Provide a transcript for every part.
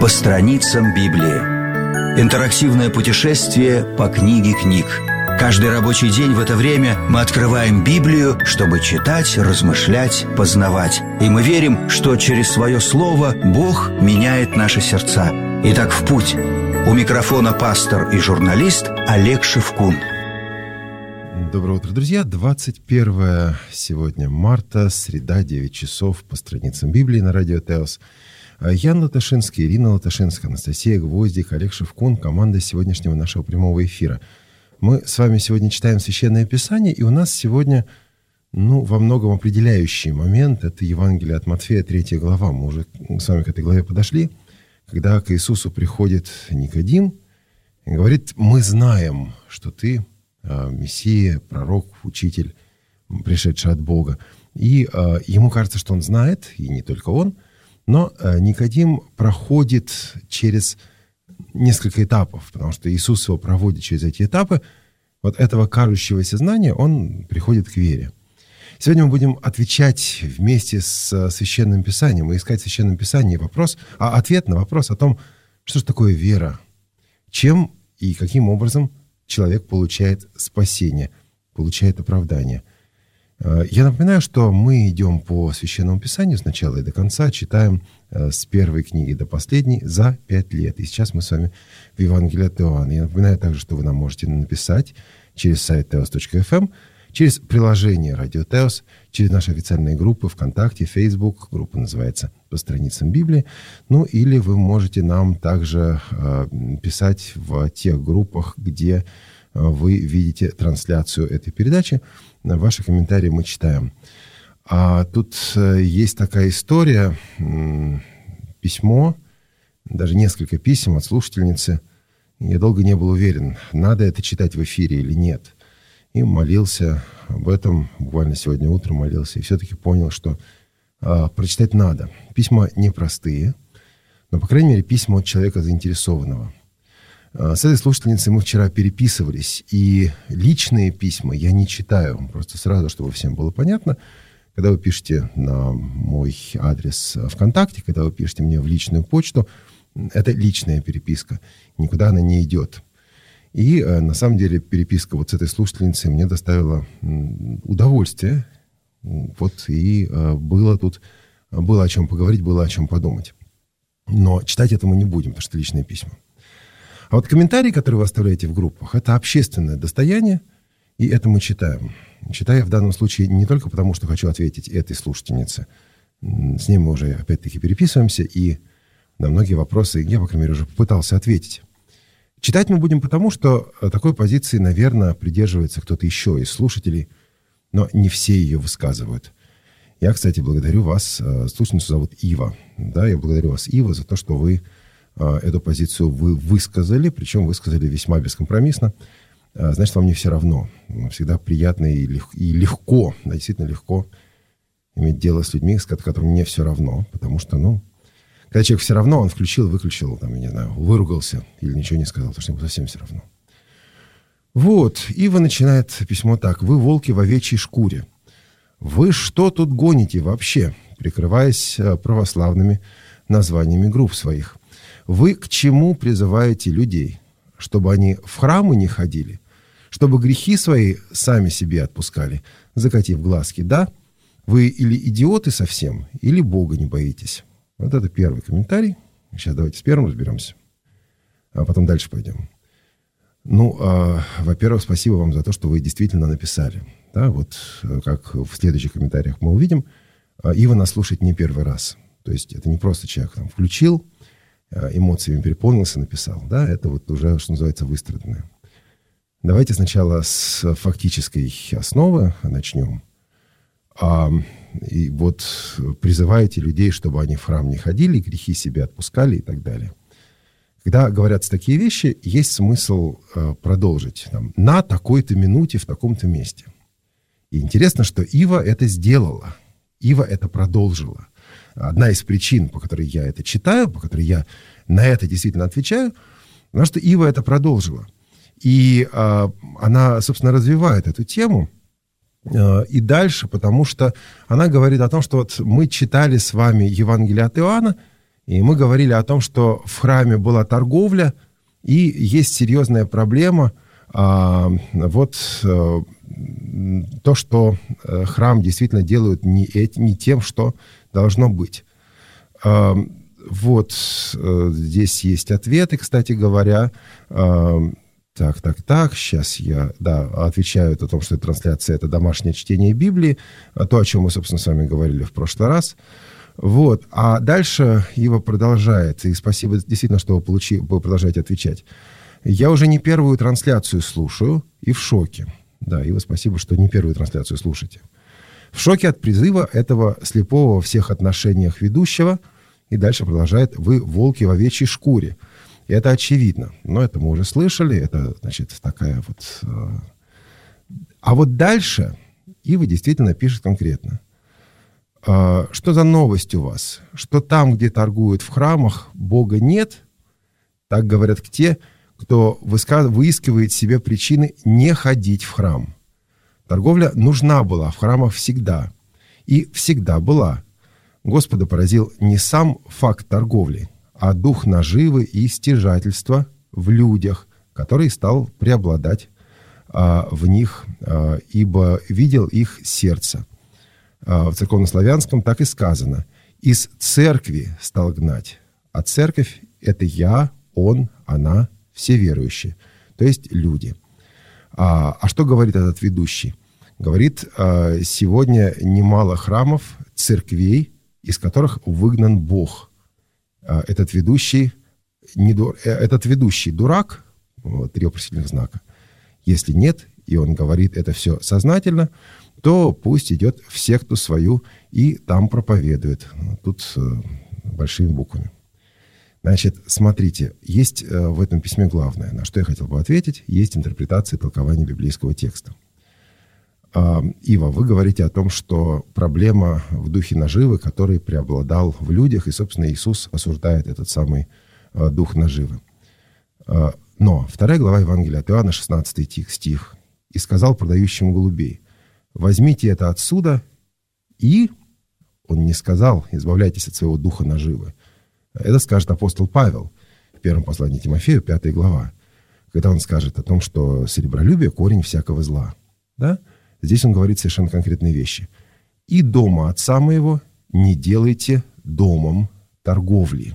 страницам Библии. Интерактивное путешествие по книге книг. Каждый рабочий день в это время мы открываем Библию, чтобы читать, размышлять, познавать. И мы верим, что через свое слово Бог меняет наши сердца. Итак, в путь. У микрофона пастор и журналист Олег Шевкун. Доброе утро, друзья. 21 сегодня марта, среда, 9 часов по страницам Библии на радио Теос. Ян Латашинский, Ирина Латашинская, Анастасия Гвоздик, Олег Шевкун, команда сегодняшнего нашего прямого эфира. Мы с вами сегодня читаем Священное Писание, и у нас сегодня, во многом определяющий момент, это Евангелие от Матфея, 3 глава. Мы уже с вами к этой главе подошли, когда к Иисусу приходит Никодим и говорит: мы знаем, что ты Мессия, пророк, учитель, пришедший от Бога. И ему кажется, что он знает, и не только он, но Никодим проходит через несколько этапов, потому что Иисус его проводит через эти этапы. Вот этого кажущегося знания он приходит к вере. Сегодня мы будем отвечать вместе с Священным Писанием и искать в Священном Писании ответ на вопрос о том, что же такое вера, чем и каким образом человек получает спасение, получает оправдание. Я напоминаю, что мы идем по Священному Писанию с начала и до конца, читаем с первой книги до последней за 5 лет. И сейчас мы с вами в Евангелии от Иоанна. Я напоминаю также, что вы нам можете написать через сайт teos.fm, через приложение Радио Теос, через наши официальные группы ВКонтакте, Facebook. Группа называется «По страницам Библии». Или вы можете нам также писать в тех группах, где вы видите трансляцию этой передачи. Ваши комментарии мы читаем. А тут есть такая история, письмо, даже несколько писем от слушательницы. Я долго не был уверен, надо это читать в эфире или нет. И молился об этом, буквально сегодня утром молился, и все-таки понял, что прочитать надо. Письма непростые, но, по крайней мере, письма от человека заинтересованного. С этой слушательницей мы вчера переписывались, и личные письма я не читаю, просто сразу, чтобы всем было понятно. Когда вы пишете на мой адрес ВКонтакте, когда вы пишете мне в личную почту, это личная переписка, никуда она не идет. И на самом деле переписка вот с этой слушательницей мне доставила удовольствие. И было о чем поговорить, было о чем подумать. Но читать это мы не будем, потому что это личные письма. А вот комментарии, которые вы оставляете в группах, это общественное достояние, и это мы читаем. Читаю в данном случае не только потому, что хочу ответить этой слушательнице. С ней мы уже опять-таки переписываемся, и на многие вопросы я, по крайней мере, уже попытался ответить. Читать мы будем потому, что такой позиции, наверное, придерживается кто-то еще из слушателей, но не все ее высказывают. Я, кстати, благодарю вас, слушательницу зовут Ива. Да, я благодарю вас, Ива, за то, что вы эту позицию вы высказали, причем высказали весьма бескомпромиссно. Значит, вам не все равно. Всегда приятно и легко, действительно легко иметь дело с людьми, с которым не все равно. Потому что, когда человек все равно, он включил, выключил, выругался или ничего не сказал, потому что ему совсем все равно. Ива начинает письмо так. «Вы волки в овечьей шкуре. Вы что тут гоните вообще, прикрываясь православными названиями групп своих? Вы к чему призываете людей? Чтобы они в храмы не ходили? Чтобы грехи свои сами себе отпускали, закатив глазки? Да? Вы или идиоты совсем, или Бога не боитесь». Вот это первый комментарий. Сейчас давайте с первым разберемся, а потом дальше пойдем. Во-первых, спасибо вам за то, что вы действительно написали. Да, как в следующих комментариях мы увидим, Ива нас слушает не первый раз. То есть это не просто человек включил, эмоциями переполнился, написал. Да, это уже, что называется, выстраданное. Давайте сначала с фактической основы начнем. И призываете людей, чтобы они в храм не ходили, грехи себе отпускали и так далее. Когда говорятся такие вещи, есть смысл продолжить. На такой-то минуте в таком-то месте. И интересно, что Ива это сделала. Ива это продолжила. Одна из причин, по которой я это читаю, по которой я на это действительно отвечаю, потому что Ива это продолжила. И она, собственно, развивает эту тему. И дальше, потому что она говорит о том, что мы читали с вами Евангелие от Иоанна, И мы говорили о том, что в храме была торговля, и есть серьезная проблема. То, что храм действительно делают не тем, что должно быть. Здесь есть ответы, кстати говоря. Сейчас я отвечаю о том, что трансляция — это домашнее чтение Библии, то, о чем мы, собственно, с вами говорили в прошлый раз. А дальше Ива продолжает, и спасибо действительно, что вы продолжаете отвечать. Я уже не первую трансляцию слушаю и в шоке. Да, Ива, спасибо, что не первую трансляцию слушаете. В шоке от призыва этого слепого во всех отношениях ведущего. И дальше продолжает: вы волки в овечьей шкуре. И это очевидно. Но это мы уже слышали. Это, значит, такая вот... А вот дальше Ива действительно пишет конкретно. Что за новость у вас? Что там, где торгуют в храмах, Бога нет? Так говорят те, кто выискивает себе причины не ходить в храм. Торговля нужна была в храмах всегда. И всегда была. Господа поразил не сам факт торговли, а дух наживы и стяжательства в людях, который стал преобладать в них, ибо видел их сердце. В церковнославянском так и сказано: «Из церкви стал гнать». А церковь — это я, он, она, все верующие, то есть люди. А что говорит этот ведущий? Говорит, сегодня немало храмов, церквей, из которых выгнан Бог. Этот ведущий дурак, 3 вопросительных знака. Если нет, и он говорит это все сознательно, то пусть идет в секту свою и там проповедует. Тут большими буквами. Значит, смотрите, есть в этом письме главное, на что я хотел бы ответить, есть интерпретация и толкование библейского текста. Ива, вы говорите о том, что проблема в духе наживы, который преобладал в людях, и, собственно, Иисус осуждает этот самый дух наживы. Но 2 глава Евангелия от Иоанна, 16 стих. «И сказал продающим голубей: возьмите это отсюда, и...» Он не сказал: избавляйтесь от своего духа наживы. Это скажет апостол Павел в первом послании Тимофею, 5 глава, когда он скажет о том, что серебролюбие — корень всякого зла. Да? Здесь он говорит совершенно конкретные вещи. «И дома отца моего не делайте домом торговли».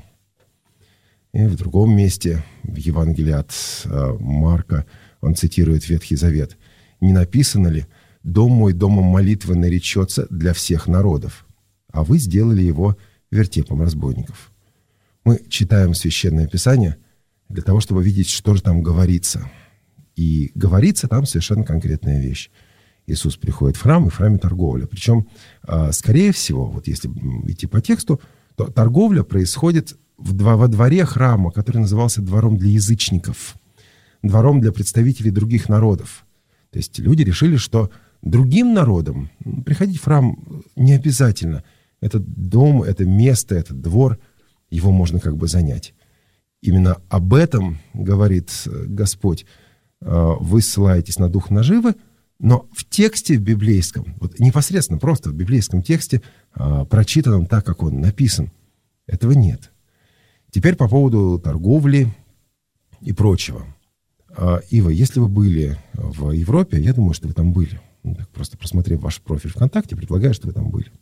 И в другом месте, в Евангелии от Марка, он цитирует Ветхий Завет: «Не написано ли: дом мой домом молитвы наречется для всех народов, а вы сделали его вертепом разбойников». Мы читаем Священное Писание для того, чтобы видеть, что же там говорится. И говорится там совершенно конкретная вещь. Иисус приходит в храм, и в храме торговля. Причем, скорее всего, вот если идти по тексту, то торговля происходит во дворе храма, который назывался двором для язычников, двором для представителей других народов. То есть люди решили, что другим народам приходить в храм не обязательно. Этот дом, это место, этот двор, его можно как бы занять. Именно об этом говорит Господь. Вы ссылаетесь на дух наживы, но в тексте библейском, вот непосредственно просто в библейском тексте, прочитанном так, как он написан, этого нет. Теперь по поводу торговли и прочего. Ива, если вы были в Европе, я думаю, что вы там были. Просто просмотрев ваш профиль ВКонтакте, предполагаю, что вы там были.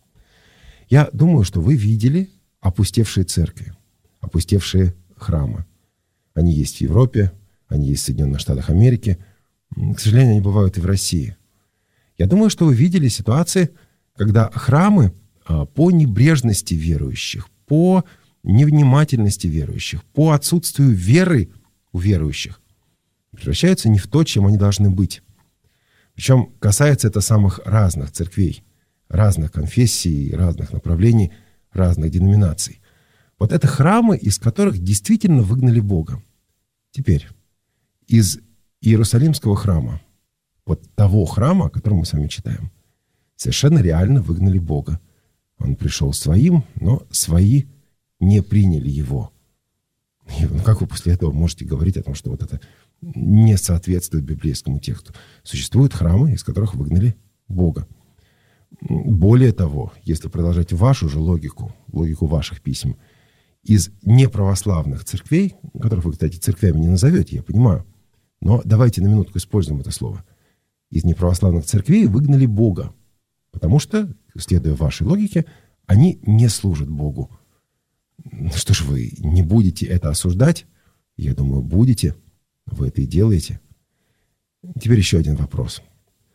Я думаю, что вы видели опустевшие церкви, опустевшие храмы. Они есть в Европе, они есть в Соединенных Штатах Америки. К сожалению, они бывают и в России. Я думаю, что вы видели ситуации, когда храмы по небрежности верующих, по невнимательности верующих, по отсутствию веры у верующих превращаются не в то, чем они должны быть. Причем касается это самых разных церквей, разных конфессий, разных направлений, разных деноминаций. Вот это храмы, из которых действительно выгнали Бога. Теперь, из Иерусалимского храма, вот того храма, о котором мы с вами читаем, совершенно реально выгнали Бога. Он пришел своим, но свои не приняли его. И, как вы после этого можете говорить о том, что вот это не соответствует библейскому тексту? Существуют храмы, из которых выгнали Бога. Более того, если продолжать вашу же логику ваших писем, из неправославных церквей, которых вы, кстати, церквями не назовете, я понимаю, но давайте на минутку используем это слово. Из неправославных церквей выгнали Бога, потому что, следуя вашей логике, они не служат Богу. Что ж, вы не будете это осуждать? Я думаю, будете. Вы это и делаете. Теперь еще один вопрос.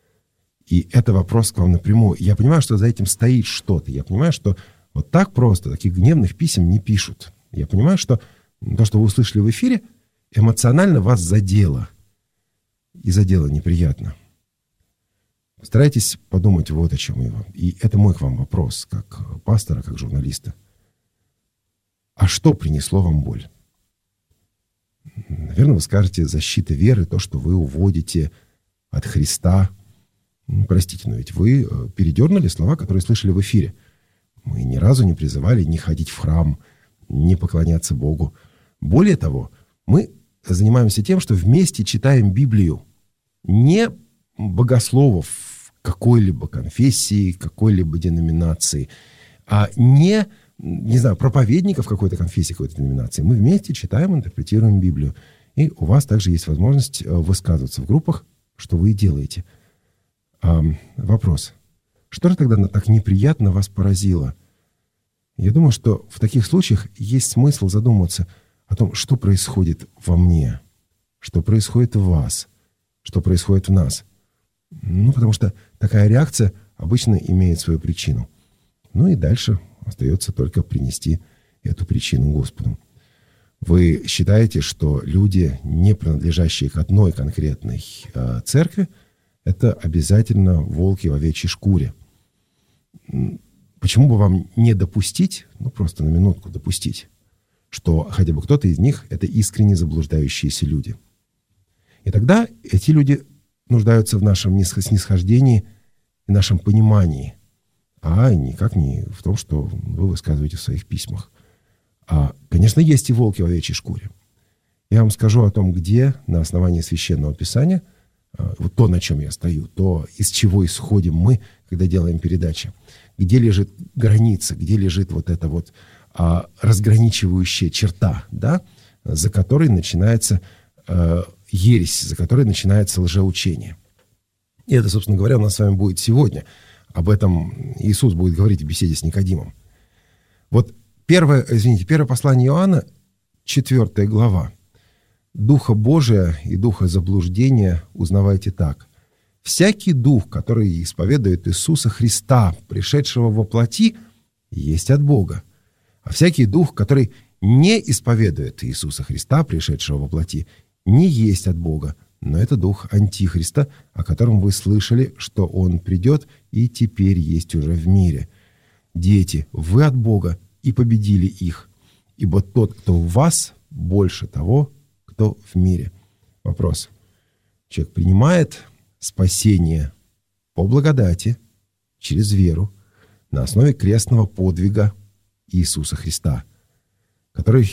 И это вопрос к вам напрямую. Я понимаю, что за этим стоит что-то. Я понимаю, что вот так просто таких гневных писем не пишут. Я понимаю, что то, что вы услышали в эфире, эмоционально вас задело. И задело неприятно. Старайтесь подумать вот о чем его. И это мой к вам вопрос, как пастора, как журналиста. А что принесло вам боль? Наверное, вы скажете, защита веры, то, что вы уводите от Христа. Простите, но ведь вы передернули слова, которые слышали в эфире. Мы ни разу не призывали не ходить в храм, не поклоняться Богу. Более того, мы занимаемся тем, что вместе читаем Библию. Не богословов какой-либо конфессии, какой-либо деноминации, а не знаю, проповедников какой-то конфессии, какой-то деноминации. Мы вместе читаем, интерпретируем Библию. И у вас также есть возможность высказываться в группах, что вы и делаете. Вопрос. Что же тогда так неприятно вас поразило? Я думаю, что в таких случаях есть смысл задуматься о том, что происходит во мне, что происходит в вас, что происходит в нас. Потому что такая реакция обычно имеет свою причину. И дальше остается только принести эту причину Господу. Вы считаете, что люди, не принадлежащие к одной конкретной церкви, это обязательно волки в овечьей шкуре. Почему бы вам не допустить, просто на минутку допустить, что хотя бы кто-то из них — это искренне заблуждающиеся люди. И тогда эти люди нуждаются в нашем снисхождении и нашем понимании, а никак не в том, что вы высказываете в своих письмах. Конечно, есть и волки в овечьей шкуре. Я вам скажу о том, где на основании Священного Писания, вот то, на чем я стою, то, из чего исходим мы, когда делаем передачи, где лежит граница, где лежит вот эта вот разграничивающая черта, да, за которой начинается ересь, за которой начинается лжеучение. И это, собственно говоря, у нас с вами будет сегодня. Об этом Иисус будет говорить в беседе с Никодимом. Вот первое послание Иоанна, 4 глава. «Духа Божия и духа заблуждения узнавайте так. Всякий дух, который исповедует Иисуса Христа, пришедшего во плоти, есть от Бога. А всякий дух, который не исповедует Иисуса Христа, пришедшего во плоти, не есть от Бога, но это дух Антихриста, о котором вы слышали, что он придет и теперь есть уже в мире. Дети, вы от Бога и победили их, ибо тот, кто в вас, больше того, кто в мире». Вопрос. Человек принимает спасение по благодати, через веру, на основе крестного подвига Иисуса Христа, который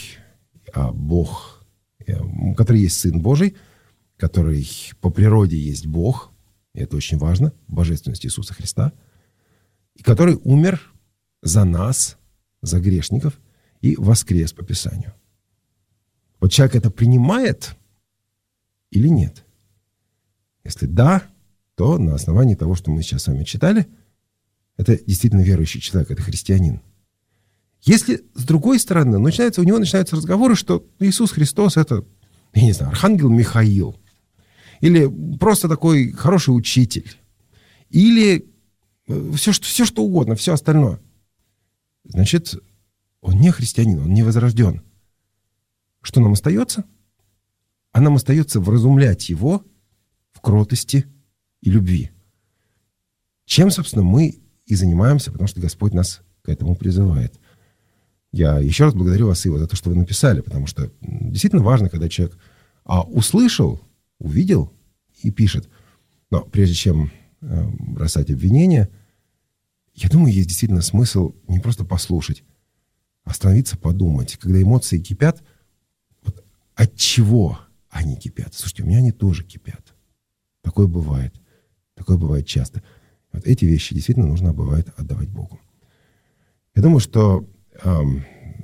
Бог, который есть Сын Божий, который по природе есть Бог, и это очень важно, божественность Иисуса Христа, и который умер за нас, за грешников, и воскрес по Писанию. Вот человек это принимает или нет? Если да, то на основании того, что мы сейчас с вами читали, это действительно верующий человек, это христианин. Если, с другой стороны, у него начинаются разговоры, что Иисус Христос — это, я не знаю, архангел Михаил, или просто такой хороший учитель, или все что угодно, все остальное, значит, он не христианин, он не возрожден. Что нам остается? А нам остается вразумлять его в кротости и любви. Чем, собственно, мы и занимаемся, потому что Господь нас к этому призывает. Я еще раз благодарю вас, Ива, за то, что вы написали, потому что действительно важно, когда человек услышал, увидел и пишет. Но прежде чем бросать обвинения, я думаю, есть действительно смысл не просто послушать, а остановиться, подумать. Когда эмоции кипят, вот от чего они кипят? Слушайте, у меня они тоже кипят. Такое бывает часто. Вот эти вещи действительно нужно бывает отдавать Богу. Я думаю, что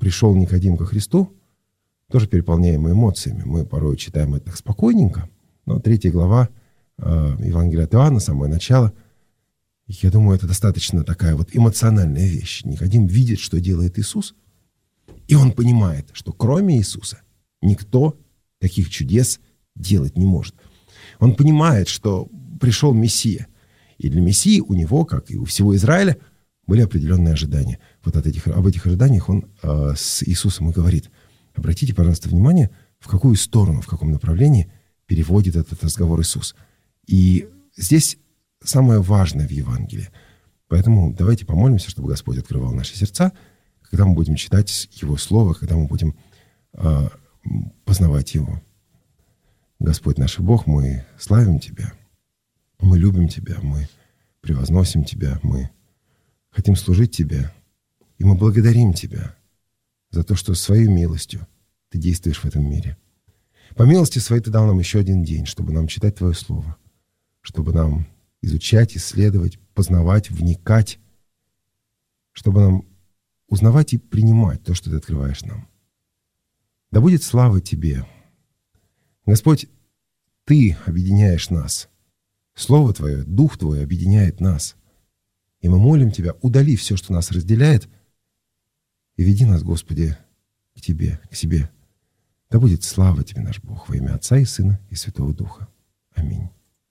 пришел Никодим ко Христу, тоже переполняемый эмоциями. Мы порой читаем это так спокойненько, но 3 глава Евангелия от Иоанна, самое начало, я думаю, это достаточно такая вот эмоциональная вещь. Никодим видит, что делает Иисус, и он понимает, что кроме Иисуса никто таких чудес делать не может. Он понимает, что пришел Мессия, и для Мессии у него, как и у всего Израиля, были определенные ожидания. Вот об этих ожиданиях он с Иисусом и говорит. Обратите, пожалуйста, внимание, в какую сторону, в каком направлении переводит этот разговор Иисус. И здесь самое важное в Евангелии. Поэтому давайте помолимся, чтобы Господь открывал наши сердца, когда мы будем читать Его Слово, когда мы будем познавать Его. Господь наш Бог, мы славим Тебя, мы любим Тебя, мы превозносим Тебя, мы хотим служить Тебе, и мы благодарим Тебя за то, что своей милостью Ты действуешь в этом мире. По милости Своей Ты дал нам еще один день, чтобы нам читать Твое Слово, чтобы нам изучать, исследовать, познавать, вникать, чтобы нам узнавать и принимать то, что Ты открываешь нам. Да будет слава Тебе. Господь, Ты объединяешь нас. Слово Твое, Дух Твой объединяет нас. И мы молим Тебя, удали все, что нас разделяет, и веди нас, Господи, к Тебе, к себе. Да будет слава Тебе, наш Бог, во имя Отца и Сына и Святого Духа. Аминь.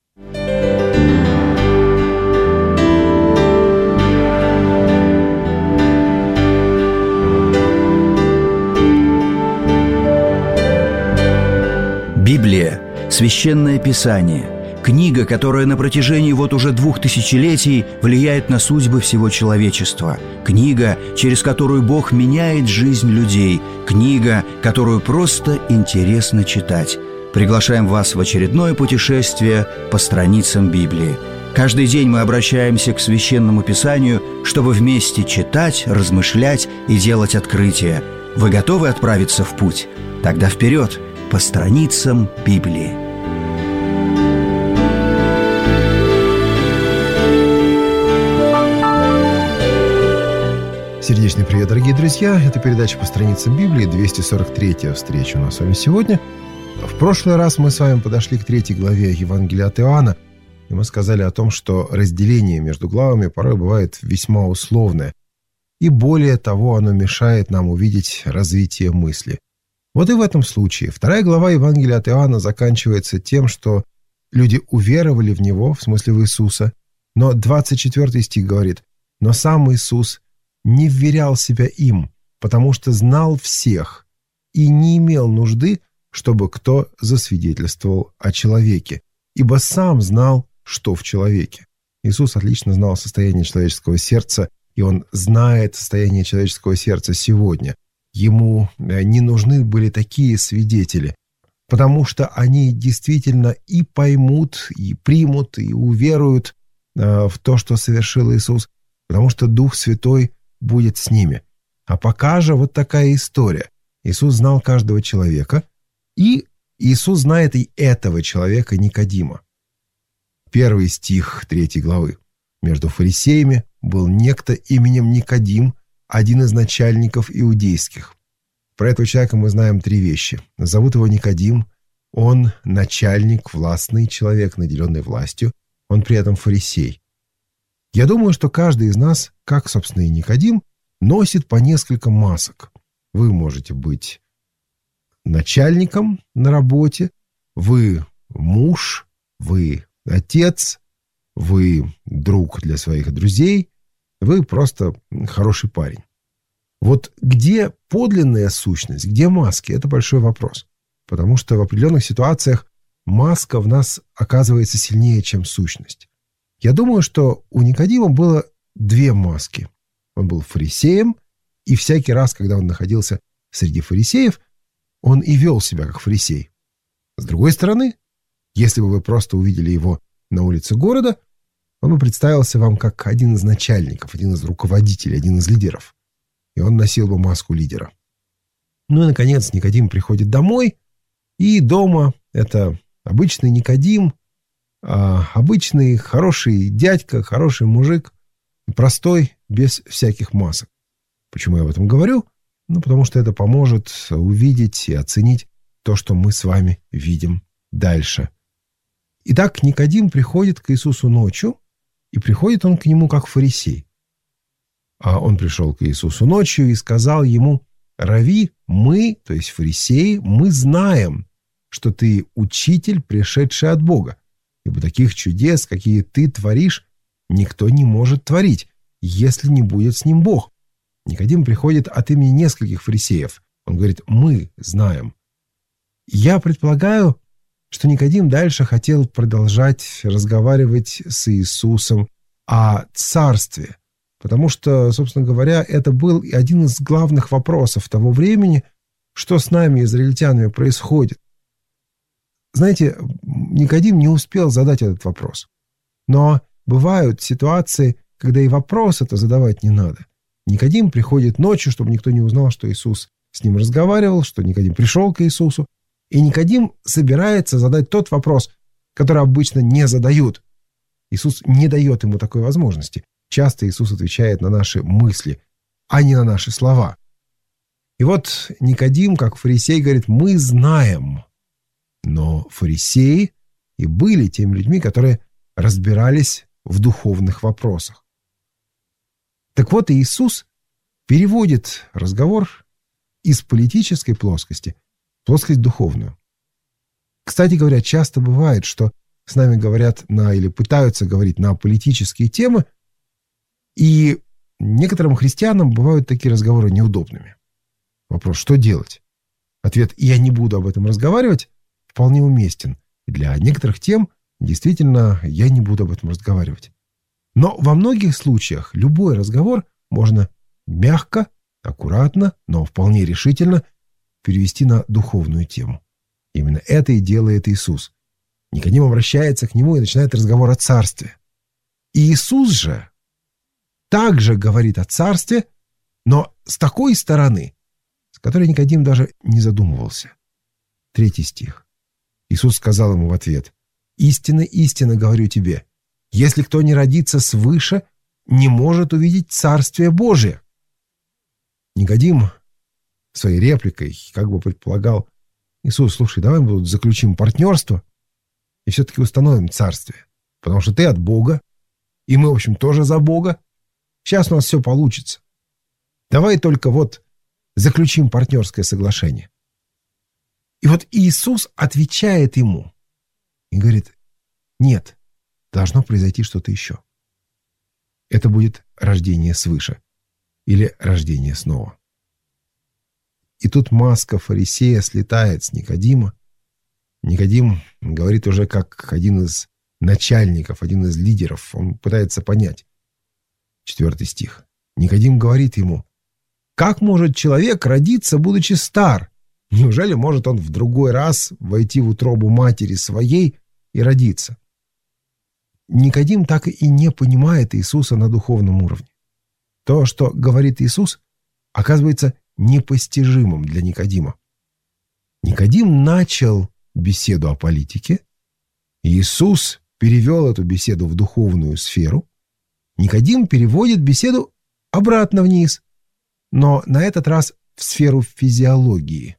Библия – священное писание, книга, которая на протяжении вот уже 2000 летий влияет на судьбы всего человечества, книга, через которую Бог меняет жизнь людей, книга, которую просто интересно читать. Приглашаем вас в очередное путешествие по страницам Библии. Каждый день мы обращаемся к Священному Писанию, чтобы вместе читать, размышлять и делать открытия. Вы готовы отправиться в путь? Тогда вперед! По страницам Библии. Сердечный привет, дорогие друзья! Это передача «По страницам Библии», 243-я встреча у нас с вами сегодня. В прошлый раз мы с вами подошли к 3 главе Евангелия от Иоанна, и мы сказали о том, что разделение между главами порой бывает весьма условное, и более того, оно мешает нам увидеть развитие мысли. Вот и в этом случае 2 глава Евангелия от Иоанна заканчивается тем, что люди уверовали в Него, в смысле в Иисуса, но 24 стих говорит: «Но сам Иисус не вверял себя им, потому что знал всех и не имел нужды, чтобы кто засвидетельствовал о человеке, ибо сам знал, что в человеке». Иисус отлично знал состояние человеческого сердца, и Он знает состояние человеческого сердца сегодня. Ему не нужны были такие свидетели, потому что они действительно и поймут, и примут, и уверуют в то, что совершил Иисус, потому что Дух Святой будет с ними. А пока же вот такая история. Иисус знал каждого человека, и Иисус знает и этого человека Никодима. 1 стих 3 главы. «Между фарисеями был некто именем Никодим, один из начальников иудейских». Про этого человека мы знаем 3 вещи. Зовут его Никодим, он начальник, властный человек, наделенный властью, он при этом фарисей. Я думаю, что каждый из нас, как, собственно, и Никодим, носит по несколько масок. Вы можете быть начальником на работе, вы муж, вы отец, вы друг для своих друзей, вы просто хороший парень. Вот где подлинная сущность, где маски, это большой вопрос. Потому что в определенных ситуациях маска в нас оказывается сильнее, чем сущность. Я думаю, что у Никодима было 2 маски. Он был фарисеем, и всякий раз, когда он находился среди фарисеев, он и вел себя как фарисей. С другой стороны, если бы вы просто увидели его на улице города, он бы представился вам как один из начальников, один из руководителей, один из лидеров. И он носил бы маску лидера. Ну и, наконец, Никодим приходит домой, и дома это обычный Никодим, обычный хороший дядька, хороший мужик, простой, без всяких масок. Почему я об этом говорю? потому что это поможет увидеть и оценить то, что мы с вами видим дальше. Итак, Никодим приходит к Иисусу ночью, и приходит он к нему как фарисей. А он пришел к Иисусу ночью и сказал ему: «Рави, мы, то есть фарисеи, мы знаем, что ты учитель, пришедший от Бога, ибо таких чудес, какие ты творишь, никто не может творить, если не будет с ним Бог». Никодим приходит от имени нескольких фарисеев. Он говорит: «Мы знаем». Я предполагаю, что Никодим дальше хотел продолжать разговаривать с Иисусом о царстве, потому что, собственно говоря, это был один из главных вопросов того времени, что с нами, израильтянами, происходит. Знаете, Никодим не успел задать этот вопрос. Но бывают ситуации, когда и вопрос это задавать не надо. Никодим приходит ночью, чтобы никто не узнал, что Иисус с ним разговаривал, что Никодим пришел к Иисусу. И Никодим собирается задать тот вопрос, который обычно не задают. Иисус не дает ему такой возможности. Часто Иисус отвечает на наши мысли, а не на наши слова. И вот Никодим, как фарисей, говорит: «Мы знаем». Но фарисеи и были теми людьми, которые разбирались в духовных вопросах. Так вот, Иисус переводит разговор из политической плоскости в плоскость духовную. Кстати говоря, часто бывает, что с нами говорят или пытаются говорить на политические темы, и некоторым христианам бывают такие разговоры неудобными. Вопрос: что делать? Ответ: я не буду об этом разговаривать, вполне уместен. И для некоторых тем действительно я не буду об этом разговаривать. Но во многих случаях любой разговор можно мягко, аккуратно, но вполне решительно перевести на духовную тему. Именно это и делает Иисус. Никодим обращается к нему и начинает разговор о царстве. И Иисус же также говорит о царстве, но с такой стороны, с которой Никодим даже не задумывался. 3 стих. Иисус сказал ему в ответ: «Истинно, истинно говорю тебе, если кто не родится свыше, не может увидеть Царствие Божие». Никодим своей репликой как бы предполагал: Иисус, слушай, давай мы тут заключим партнерство и все-таки установим царствие, потому что ты от Бога, и мы, в общем, тоже за Бога. Сейчас у нас все получится. Давай только заключим партнерское соглашение. И вот Иисус отвечает ему и говорит: нет, должно произойти что-то еще. Это будет рождение свыше или рождение снова. И тут маска фарисея слетает с Никодима. Никодим говорит уже как один из начальников, один из лидеров. Он пытается понять. 4 стих. Никодим говорит ему: как может человек родиться, будучи стар? Неужели может он в другой раз войти в утробу матери своей и родиться? Никодим так и не понимает Иисуса на духовном уровне. То, что говорит Иисус, оказывается непостижимым для Никодима. Никодим начал беседу о политике. Иисус перевел эту беседу в духовную сферу. Никодим переводит беседу обратно вниз, но на этот раз в сферу физиологии.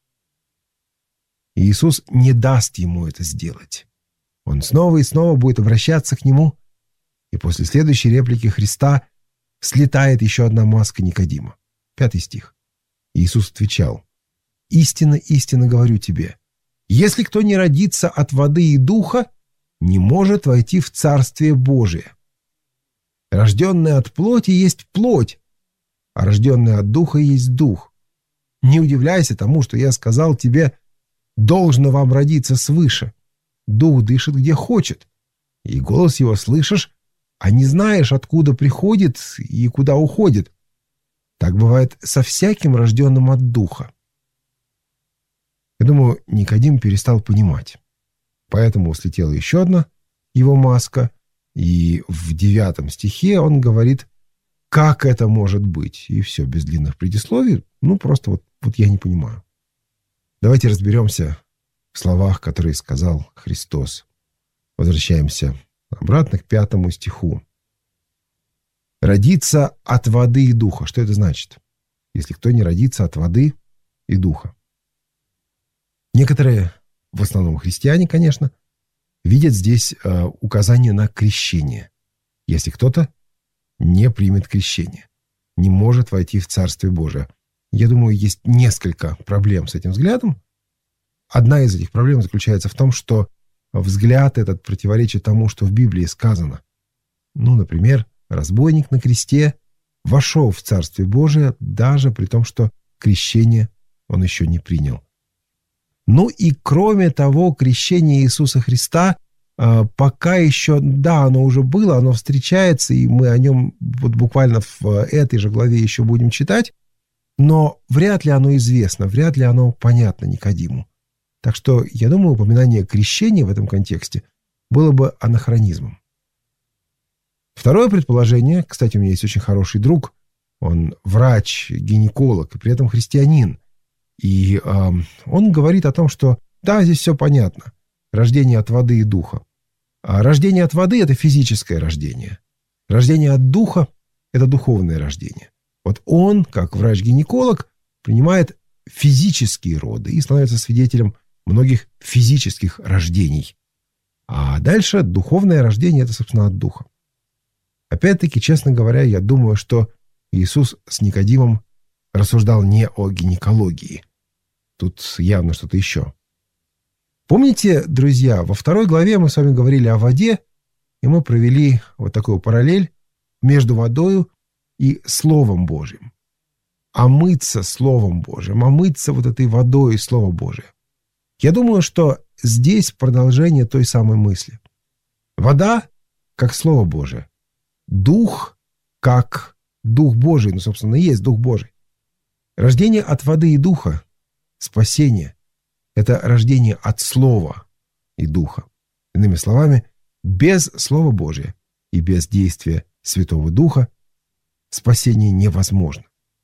Иисус не даст ему это сделать. Он снова и снова будет обращаться к нему, и после следующей реплики Христа слетает еще одна маска Никодима. 5 стих. Иисус отвечал: «Истинно, истинно говорю тебе, если кто не родится от воды и духа, не может войти в Царствие Божие. Рожденный от плоти есть плоть, а рожденный от духа есть дух. Не удивляйся тому, что я сказал тебе: должно вам родиться свыше. Дух дышит где хочет, и голос его слышишь, а не знаешь, откуда приходит и куда уходит. Так бывает со всяким рожденным от духа». Я думаю, Никодим перестал понимать. Поэтому слетела еще одна его маска, и в 9 стихе он говорит: как это может быть? И все, без длинных предисловий. Просто я не понимаю. Давайте разберемся в словах, которые сказал Христос. Возвращаемся обратно к 5 стиху. «Родиться от воды и духа». Что это значит? если кто не родится от воды и духа. Некоторые, в основном христиане, конечно, видят здесь указание на крещение. Если кто-то не примет крещение, не может войти в Царствие Божие. Я думаю, есть несколько проблем с этим взглядом. Одна из этих проблем заключается в том, что взгляд этот противоречит тому, что в Библии сказано. Например, разбойник на кресте вошел в Царствие Божие даже при том, что крещение он еще не принял. И кроме того, крещение Иисуса Христа пока еще, да, оно уже было, оно встречается, и мы о нем вот буквально в этой же главе еще будем читать, но вряд ли оно известно, вряд ли оно понятно Никодиму. Так что, я думаю, упоминание крещения в этом контексте было бы анахронизмом. Второе предположение, кстати, у меня есть очень хороший друг, он врач, гинеколог и при этом христианин, и он говорит о том, что да, здесь все понятно, рождение от воды и духа. А рождение от воды – это физическое рождение. Рождение от духа – это духовное рождение. Вот он, как врач-гинеколог, принимает физические роды и становится свидетелем многих физических рождений. А дальше духовное рождение – это, собственно, от духа. Опять-таки, честно говоря, я думаю, что Иисус с Никодимом рассуждал не о гинекологии. Тут явно что-то еще. Помните, друзья, во 2 главе мы с вами говорили о воде, и мы провели вот такую параллель между водою и Словом Божьим. Омыться Словом Божьим, омыться вот этой водой Слова Божия. Я думаю, что здесь продолжение той самой мысли. Вода, как Слово Божие. Дух, как Дух Божий, собственно, и есть Дух Божий. Рождение от воды и духа, спасение, это рождение от Слова и Духа. Иными словами, без Слова Божия и без действия Святого Духа спасение невозможно.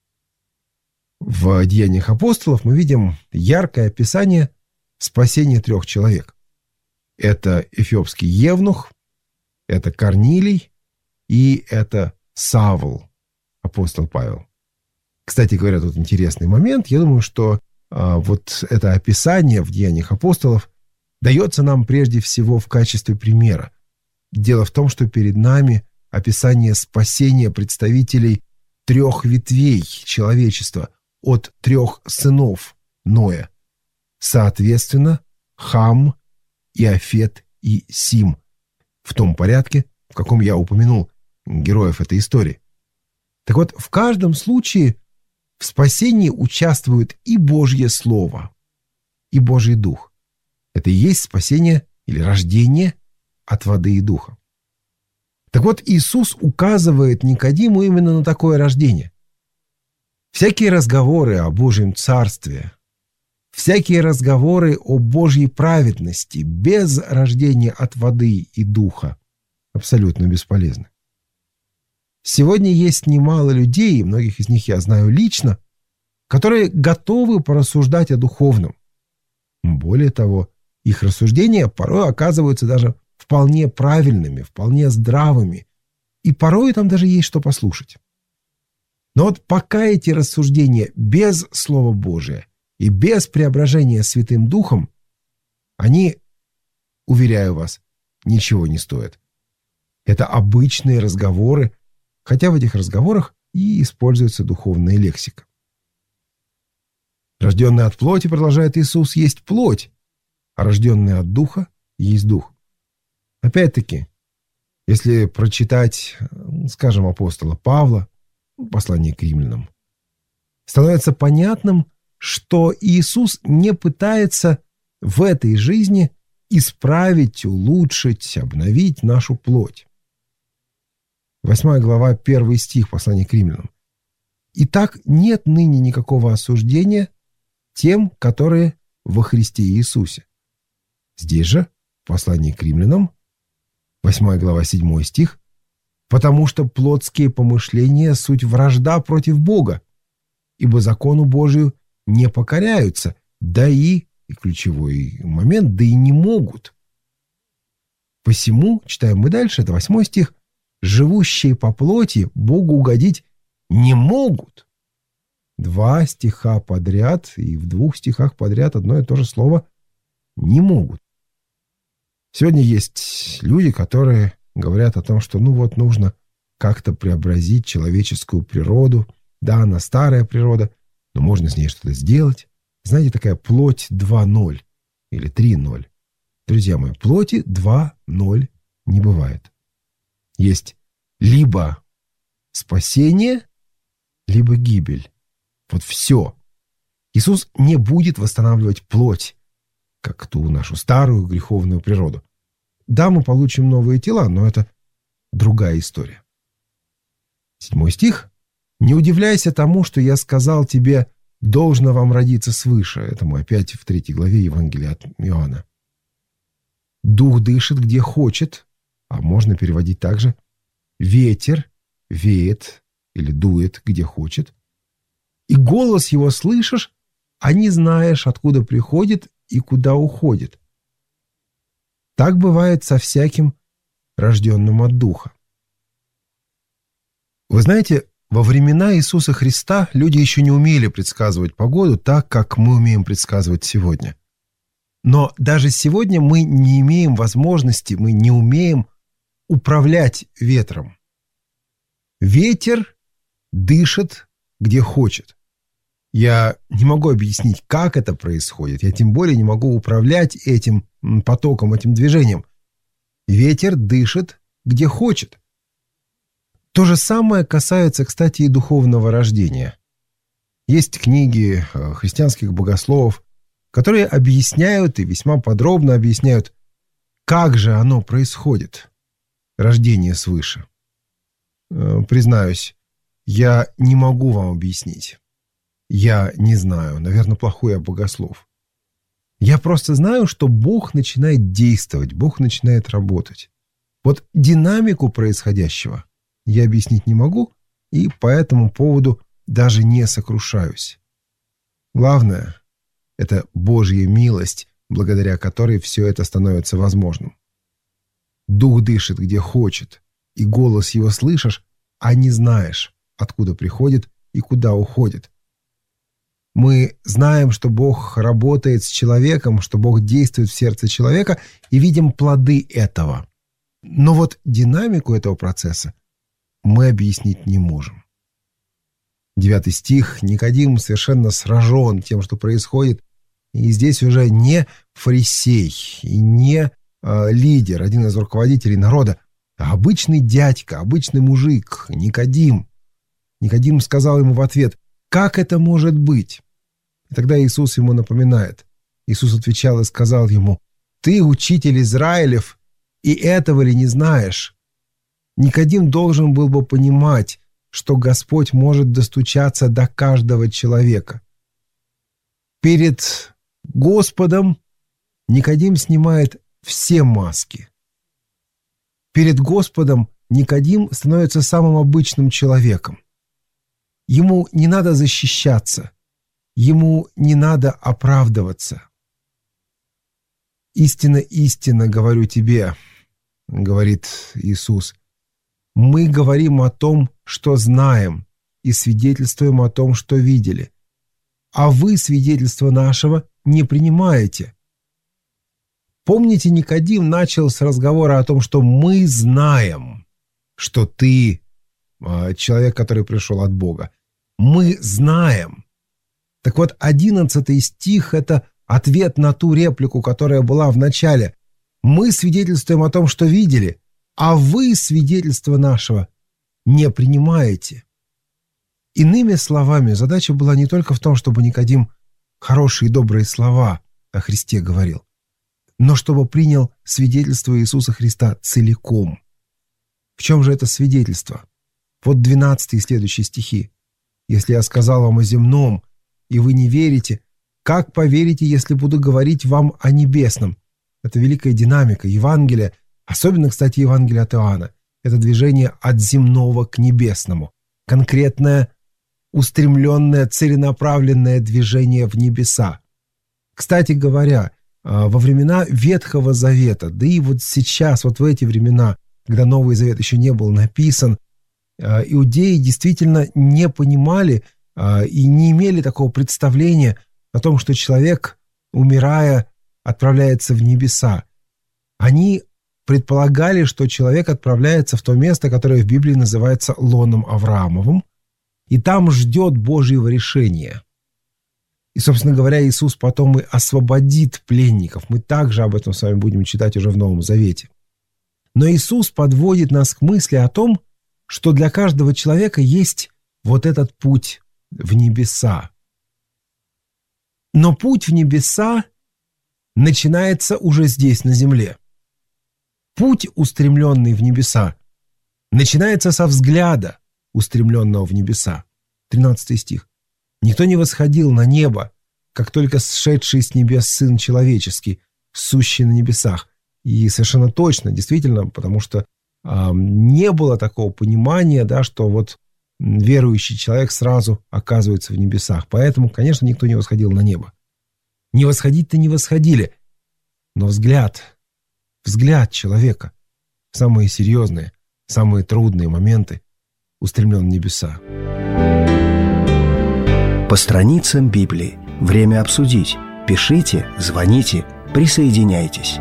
В Деяниях апостолов мы видим яркое описание спасения 3 человек. Это эфиопский евнух, это Корнилий и это Савл, апостол Павел. Кстати говоря, тут интересный момент. Я думаю, что вот это описание в Деяниях апостолов дается нам прежде всего в качестве примера. Дело в том, что перед нами описание спасения представителей 3 ветвей человечества от 3 сынов Ноя. Соответственно, Хам, Иафет и Сим. В том порядке, в каком я упомянул героев этой истории. Так вот, в каждом случае в спасении участвует и Божье Слово, и Божий Дух. Это и есть спасение или рождение от воды и духа. Так вот, Иисус указывает Никодиму именно на такое рождение. Всякие разговоры о Божьем Царстве, всякие разговоры о Божьей праведности без рождения от воды и духа абсолютно бесполезны. Сегодня есть немало людей, и многих из них я знаю лично, которые готовы порассуждать о духовном. Более того, их рассуждения порой оказываются даже вполне правильными, вполне здравыми, и порой там даже есть что послушать. Но вот пока эти рассуждения без Слова Божия и без преображения Святым Духом, они, уверяю вас, ничего не стоят. Это обычные разговоры, хотя в этих разговорах и используется духовная лексика. Рожденный от плоти, продолжает Иисус, есть плоть, а рожденный от духа есть дух. Опять-таки, если прочитать, скажем, апостола Павла, послание к римлянам, становится понятным, что Иисус не пытается в этой жизни исправить, улучшить, обновить нашу плоть. 8 глава, 1 стих послания к римлянам. «Итак, нет ныне никакого осуждения тем, которые во Христе Иисусе». Здесь же, в послании к римлянам, 8 глава, 7 стих, «Потому что плотские помышления суть вражда против Бога, ибо закону Божию не покоряются, да и ключевой момент, да и не могут. Посему, читаем мы дальше, это 8 стих, живущие по плоти Богу угодить не могут». 2 стиха подряд и в 2 стихах подряд одно и то же слово не могут. Сегодня есть люди, которые говорят о том, что нужно как-то преобразить человеческую природу. Да, она старая природа, но можно с ней что-то сделать. Знаете, такая плоть 2.0 или 3.0. Друзья мои, плоти 2.0 не бывает. Есть либо спасение, либо гибель. Вот все. Иисус не будет восстанавливать плоть, как ту нашу старую греховную природу. Да, мы получим новые тела, но это другая история. 7 стих. «Не удивляйся тому, что я сказал тебе, должно вам родиться свыше». Это мы опять в 3 главе Евангелия от Иоанна. Дух дышит, где хочет, а можно переводить также ветер веет или дует, где хочет. И голос его слышишь, а не знаешь, откуда приходит и куда уходит. Так бывает со всяким, рожденным от Духа. Вы знаете, во времена Иисуса Христа люди еще не умели предсказывать погоду так, как мы умеем предсказывать сегодня. Но даже сегодня мы не имеем возможности, мы не умеем управлять ветром. Ветер дышит, где хочет. Я не могу объяснить, как это происходит. Я тем более не могу управлять этим потоком, этим движением. Ветер дышит, где хочет. То же самое касается, кстати, и духовного рождения. Есть книги христианских богословов, которые объясняют и весьма подробно объясняют, как же оно происходит, рождение свыше. Признаюсь, я не могу вам объяснить. Я не знаю, наверное, плохой я богослов. Я просто знаю, что Бог начинает действовать, Бог начинает работать. Вот динамику происходящего я объяснить не могу, и по этому поводу даже не сокрушаюсь. Главное — это Божья милость, благодаря которой все это становится возможным. Дух дышит, где хочет, и голос его слышишь, а не знаешь, откуда приходит и куда уходит. Мы знаем, что Бог работает с человеком, что Бог действует в сердце человека, и видим плоды этого. Но вот динамику этого процесса мы объяснить не можем. 9 стих. Никодим совершенно сражен тем, что происходит. И здесь уже не фарисей и не лидер, один из руководителей народа, а обычный дядька, обычный мужик, Никодим. Никодим сказал ему в ответ: «Как это может быть?» И тогда Иисус ему напоминает. Иисус отвечал и сказал ему: «Ты учитель Израилев, и этого ли не знаешь?» Никодим должен был бы понимать, что Господь может достучаться до каждого человека. Перед Господом Никодим снимает все маски. Перед Господом Никодим становится самым обычным человеком. Ему не надо защищаться, ему не надо оправдываться. «Истинно, истинно говорю тебе, — говорит Иисус, — мы говорим о том, что знаем, и свидетельствуем о том, что видели. А вы свидетельство нашего не принимаете». Помните, Никодим начал с разговора о том, что мы знаем, что ты человек, который пришел от Бога. Мы знаем. Так вот, 11 стих — это ответ на ту реплику, которая была в начале. Мы свидетельствуем о том, что видели, а вы свидетельство нашего не принимаете. Иными словами, задача была не только в том, чтобы Никодим хорошие и добрые слова о Христе говорил, но чтобы принял свидетельство Иисуса Христа целиком. В чем же это свидетельство? Вот 12 и следующие стихи. «Если я сказал вам о земном, и вы не верите, как поверите, если буду говорить вам о небесном?» Это великая динамика Евангелия, особенно, кстати, Евангелие от Иоанна. Это движение от земного к небесному. Конкретное, устремленное, целенаправленное движение в небеса. Кстати говоря, во времена Ветхого Завета, да и вот сейчас, вот в эти времена, когда Новый Завет еще не был написан, иудеи действительно не понимали и не имели такого представления о том, что человек, умирая, отправляется в небеса. Они предполагали, что человек отправляется в то место, которое в Библии называется лоном Авраамовым, и там ждет Божьего решения. И, собственно говоря, Иисус потом и освободит пленников. Мы также об этом с вами будем читать уже в Новом Завете. Но Иисус подводит нас к мысли о том, что для каждого человека есть вот этот путь в небеса. Но путь в небеса начинается уже здесь, на земле. Путь, устремленный в небеса, начинается со взгляда, устремленного в небеса. 13 стих. «Никто не восходил на небо, как только сшедший с небес Сын Человеческий, сущий на небесах». И совершенно точно, действительно, потому что не было такого понимания, да, что вот верующий человек сразу оказывается в небесах. Поэтому, конечно, никто не восходил на небо. Не восходить-то не восходили, но взгляд человека в самые серьезные, самые трудные моменты устремлен в небеса. По страницам Библии. Время обсудить. Пишите, звоните, присоединяйтесь.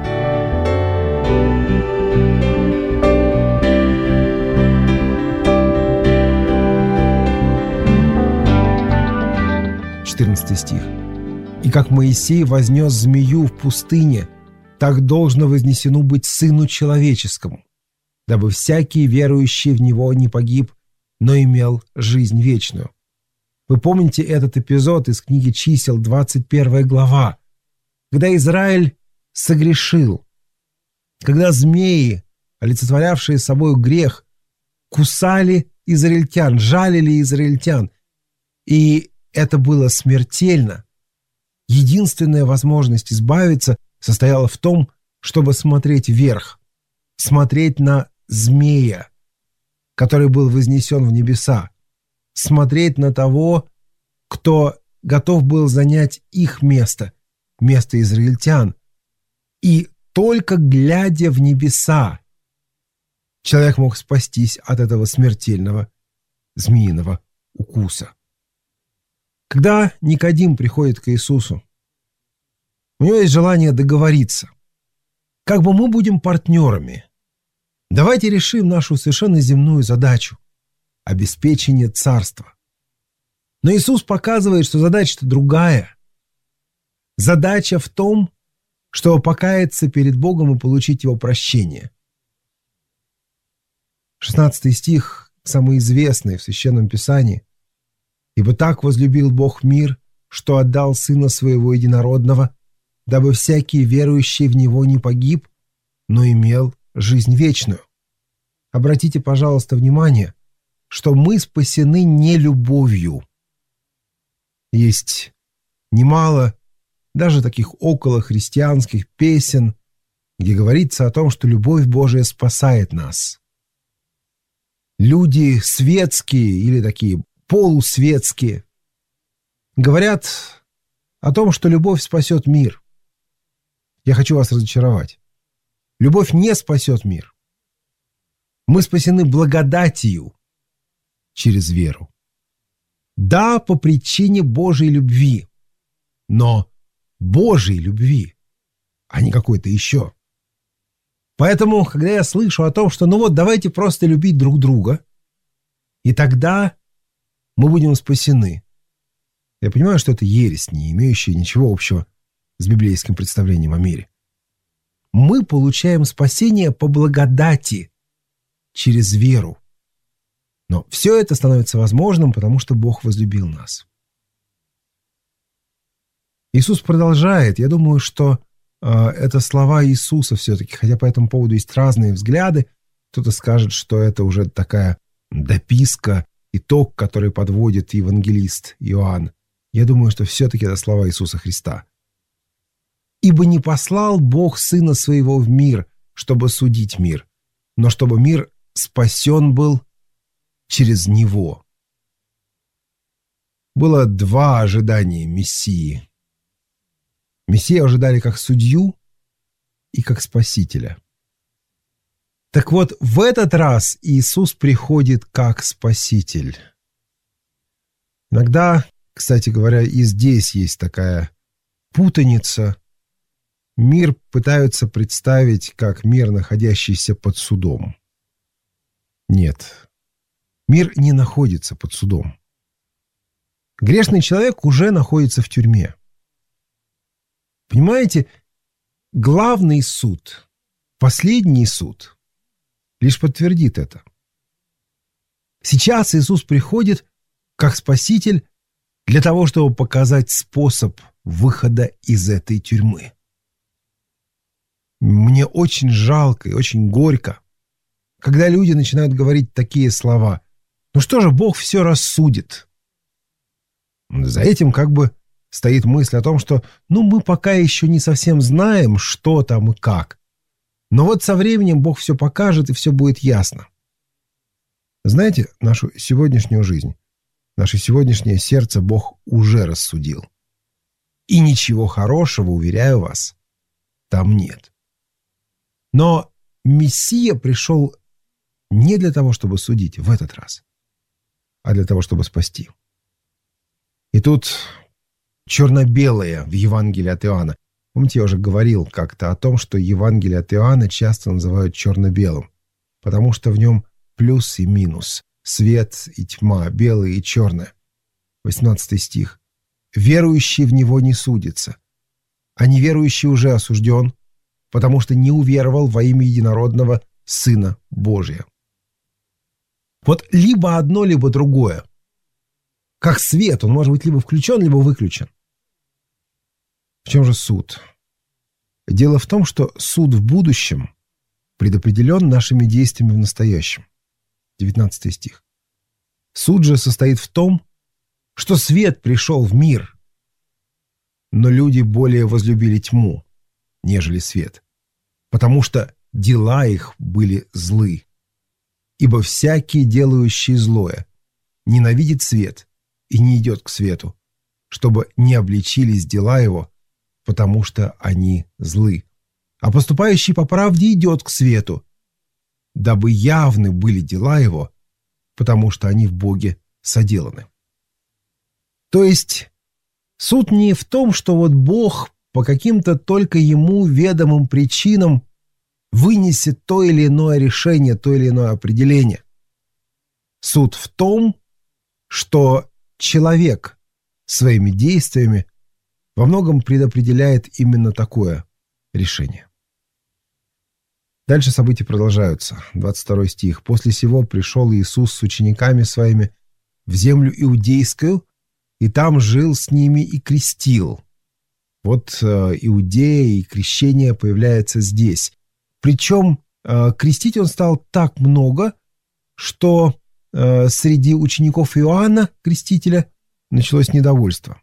Стих. «И как Моисей вознес змею в пустыне, так должно вознесено быть Сыну Человеческому, дабы всякий верующий в Него не погиб, но имел жизнь вечную». Вы помните этот эпизод из книги Чисел, 21 глава, когда Израиль согрешил, когда змеи, олицетворявшие собой грех, кусали израильтян, жалили израильтян, и это было смертельно. Единственная возможность избавиться состояла в том, чтобы смотреть вверх, смотреть на змея, который был вознесен в небеса, смотреть на того, кто готов был занять их место, место израильтян. И только глядя в небеса, человек мог спастись от этого смертельного змеиного укуса. Когда Никодим приходит к Иисусу, у него есть желание договориться. Как бы мы будем партнерами, давайте решим нашу совершенно земную задачу – обеспечение царства. Но Иисус показывает, что задача-то другая. Задача в том, чтобы покаяться перед Богом и получить Его прощение. 16 стих, самый известный в Священном Писании. «Ибо так возлюбил Бог мир, что отдал Сына Своего Единородного, дабы всякий верующий в Него не погиб, но имел жизнь вечную». Обратите, пожалуйста, внимание, что мы спасены не любовью. Есть немало даже таких околохристианских песен, где говорится о том, что любовь Божия спасает нас. Люди светские или такие полусветские говорят о том, что любовь спасет мир. Я хочу вас разочаровать. Любовь не спасет мир. Мы спасены благодатью через веру. Да, по причине Божьей любви, но Божьей любви, а не какой-то еще. Поэтому, когда я слышу о том, что давайте просто любить друг друга, и тогда мы будем спасены. Я понимаю, что это ересь, не имеющая ничего общего с библейским представлением о мире. Мы получаем спасение по благодати через веру. Но все это становится возможным, потому что Бог возлюбил нас. Иисус продолжает. Я думаю, что это слова Иисуса все-таки, хотя по этому поводу есть разные взгляды. Кто-то скажет, что это уже такая дописка, итог, который подводит евангелист Иоанн. Я думаю, что все-таки это слова Иисуса Христа. «Ибо не послал Бог Сына Своего в мир, чтобы судить мир, но чтобы мир спасен был через Него». Было два ожидания Мессии. Мессию ожидали как судью и как спасителя. Так вот, в этот раз Иисус приходит как спаситель. Иногда, кстати говоря, и здесь есть такая путаница. Мир пытаются представить как мир, находящийся под судом. Нет, мир не находится под судом. Грешный человек уже находится в тюрьме. Понимаете, главный суд, последний суд лишь подтвердит это. Сейчас Иисус приходит как Спаситель для того, чтобы показать способ выхода из этой тюрьмы. Мне очень жалко и очень горько, когда люди начинают говорить такие слова. Ну что же, Бог все рассудит. За этим как бы стоит мысль о том, что мы пока еще не совсем знаем, что там и как. Но вот со временем Бог все покажет, и все будет ясно. Знаете, нашу сегодняшнюю жизнь, наше сегодняшнее сердце Бог уже рассудил. И ничего хорошего, уверяю вас, там нет. Но Мессия пришел не для того, чтобы судить в этот раз, а для того, чтобы спасти. И тут черно-белое в Евангелии от Иоанна. Помните, я уже говорил как-то о том, что Евангелие от Иоанна часто называют черно-белым, потому что в нем плюс и минус, свет и тьма, белое и черное. 18 стих. «Верующий в него не судится, а неверующий уже осужден, потому что не уверовал во имя единородного Сына Божия». Вот либо одно, либо другое. Как свет, он может быть либо включен, либо выключен. В чем же суд? Дело в том, что суд в будущем предопределен нашими действиями в настоящем. 19 стих. Суд же состоит в том, что свет пришел в мир, но люди более возлюбили тьму, нежели свет, потому что дела их были злы. Ибо всякий, делающий злое, ненавидит свет и не идет к свету, чтобы не обличились дела его, потому что они злы. А поступающий по правде идет к свету, дабы явны были дела его, потому что они в Боге соделаны. То есть суд не в том, что вот Бог по каким-то только ему ведомым причинам вынесет то или иное решение, то или иное определение. Суд в том, что человек своими действиями во многом предопределяет именно такое решение. Дальше события продолжаются. 22 стих. «После сего пришел Иисус с учениками своими в землю иудейскую, и там жил с ними и крестил». Вот Иудея и крещение появляется здесь. Причем крестить он стал так много, что среди учеников Иоанна, крестителя, началось недовольство.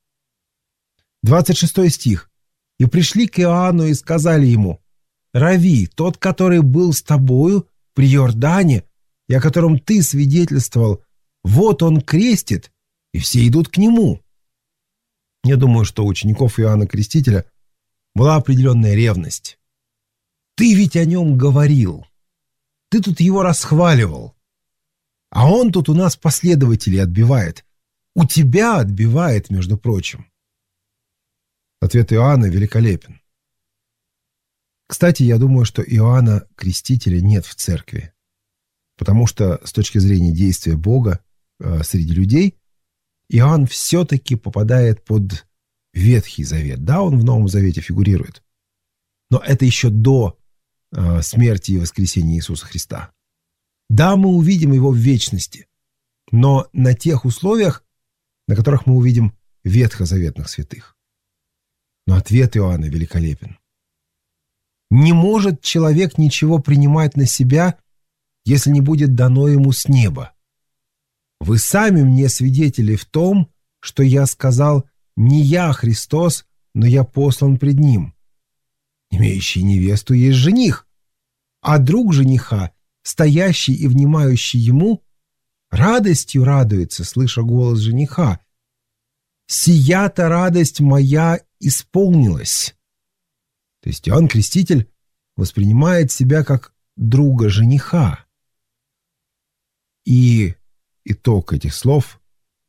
26 стих. «И пришли к Иоанну и сказали ему: Рави, тот, который был с тобою при Иордане, и о котором ты свидетельствовал, вот он крестит, и все идут к нему». Я думаю, что у учеников Иоанна Крестителя была определенная ревность. Ты ведь о нем говорил, ты тут его расхваливал, а он тут у нас последователей отбивает. У тебя отбивает, между прочим. Ответ Иоанна великолепен. Кстати, я думаю, что Иоанна Крестителя нет в церкви, потому что с точки зрения действия Бога среди людей, Иоанн все-таки попадает под Ветхий Завет. Да, он в Новом Завете фигурирует, но это еще до смерти и воскресения Иисуса Христа. Да, мы увидим его в вечности, но на тех условиях, на которых мы увидим ветхозаветных святых. Но ответ Иоанна великолепен. Не может человек ничего принимать на себя, если не будет дано ему с неба. Вы сами мне свидетели в том, что я сказал: не я Христос, но я послан пред ним. Имеющий невесту есть жених, а друг жениха, стоящий и внимающий ему, радостью радуется, слыша голос жениха. Сия-то радость моя исполнилась. То есть Иоанн Креститель воспринимает себя как друга жениха. И итог этих слов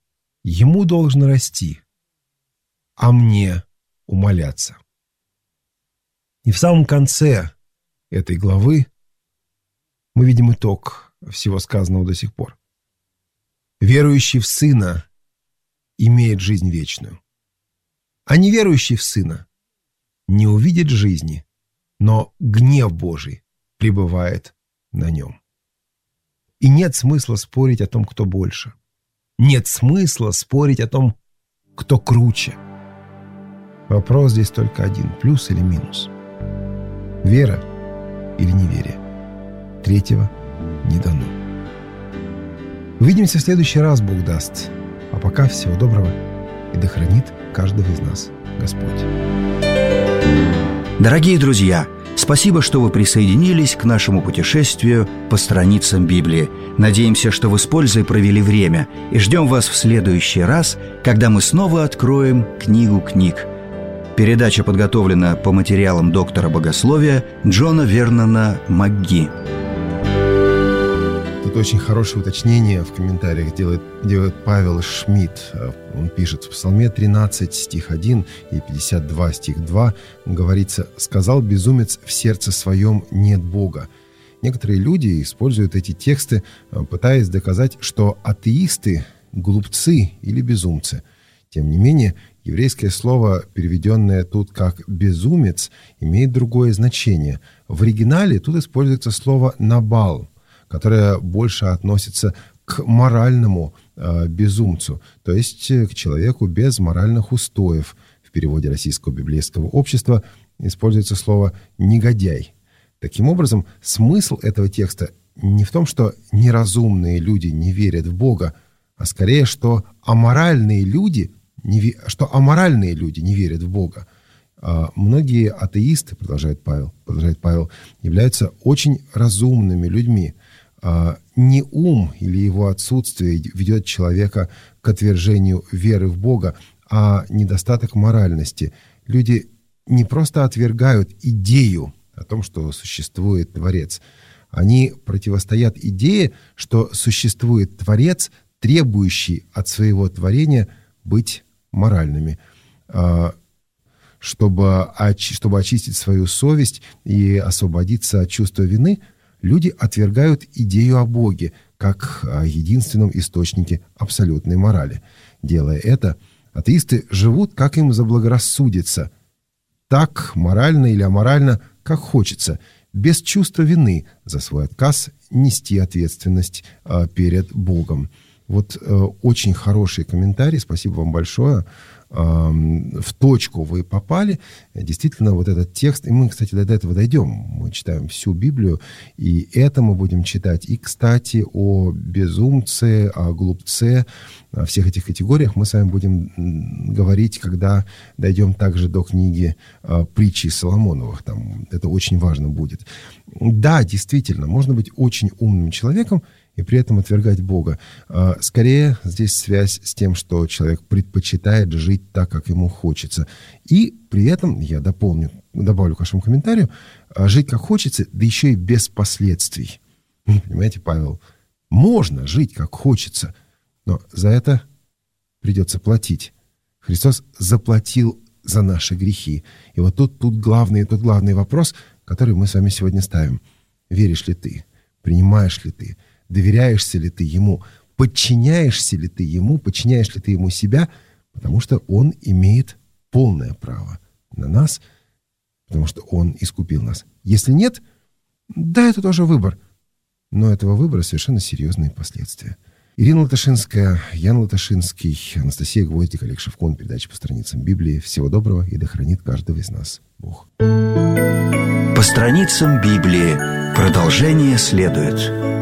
ему должно расти, а мне умаляться. И в самом конце этой главы мы видим итог всего сказанного до сих пор. Верующий в Сына имеет жизнь вечную, а неверующий в Сына не увидит жизни, но гнев Божий пребывает на нем. И нет смысла спорить о том, кто больше. Нет смысла спорить о том, кто круче. Вопрос здесь только один: плюс или минус. Вера или неверие. Третьего не дано. Увидимся в следующий раз, Бог даст. А пока всего доброго, и да хранит каждого из нас Господь. Дорогие друзья, спасибо, что вы присоединились к нашему путешествию по страницам Библии. Надеемся, что вы с пользой провели время, и ждем вас в следующий раз, когда мы снова откроем книгу книг. Передача подготовлена по материалам доктора богословия Джона Вернона МакГи. Тут очень хорошее уточнение в комментариях делает Павел Шмидт. Он пишет: в Псалме 13, стих 1 и 52, стих 2 говорится: «Сказал безумец в сердце своем: нет Бога». Некоторые люди используют эти тексты, пытаясь доказать, что атеисты – глупцы или безумцы. Тем не менее, еврейское слово, переведенное тут как «безумец», имеет другое значение. В оригинале тут используется слово «набал», которое больше относится к моральному безумцу, то есть к человеку без моральных устоев. В переводе Российского библейского общества используется слово «негодяй». Таким образом, смысл этого текста не в том, что неразумные люди не верят в Бога, а скорее, что аморальные люди не верят в Бога. Многие атеисты, продолжает Павел, являются очень разумными людьми. Не ум или его отсутствие ведет человека к отвержению веры в Бога, а недостаток моральности. Люди не просто отвергают идею о том, что существует Творец. Они противостоят идее, что существует Творец, требующий от своего творения быть моральными. Чтобы очистить свою совесть и освободиться от чувства вины, люди отвергают идею о Боге как о единственном источнике абсолютной морали. Делая это, атеисты живут, как им заблагорассудится, так морально или аморально, как хочется, без чувства вины за свой отказ нести ответственность перед Богом. Вот очень хороший комментарий, спасибо вам большое. В точку вы попали. Действительно, вот этот текст, и мы, кстати, до этого дойдем. Мы читаем всю Библию, и это мы будем читать. И, кстати, о безумце, о глупце, о всех этих категориях мы с вами будем говорить, когда дойдем также до книги «Притчи Соломоновых». Там это очень важно будет. Да, действительно, можно быть очень умным человеком и при этом отвергать Бога. Скорее, здесь связь с тем, что человек предпочитает жить так, как ему хочется. И при этом, я добавлю к вашему комментарию, жить как хочется, да еще и без последствий. Понимаете, Павел, можно жить как хочется, но за это придется платить. Христос заплатил за наши грехи. И вот тут главный вопрос, который мы с вами сегодня ставим. Веришь ли ты? Принимаешь ли ты? Доверяешься ли ты Ему? Подчиняешься ли ты Ему? Подчиняешь ли ты Ему себя? Потому что Он имеет полное право на нас, потому что Он искупил нас. Если нет, да, это тоже выбор. Но этого выбора совершенно серьезные последствия. Ирина Латашинская, Ян Латашинский, Анастасия Гвоздик, Олег Шевкун. Передача по страницам Библии. Всего доброго, и да хранит каждого из нас Бог. По страницам Библии. Продолжение следует.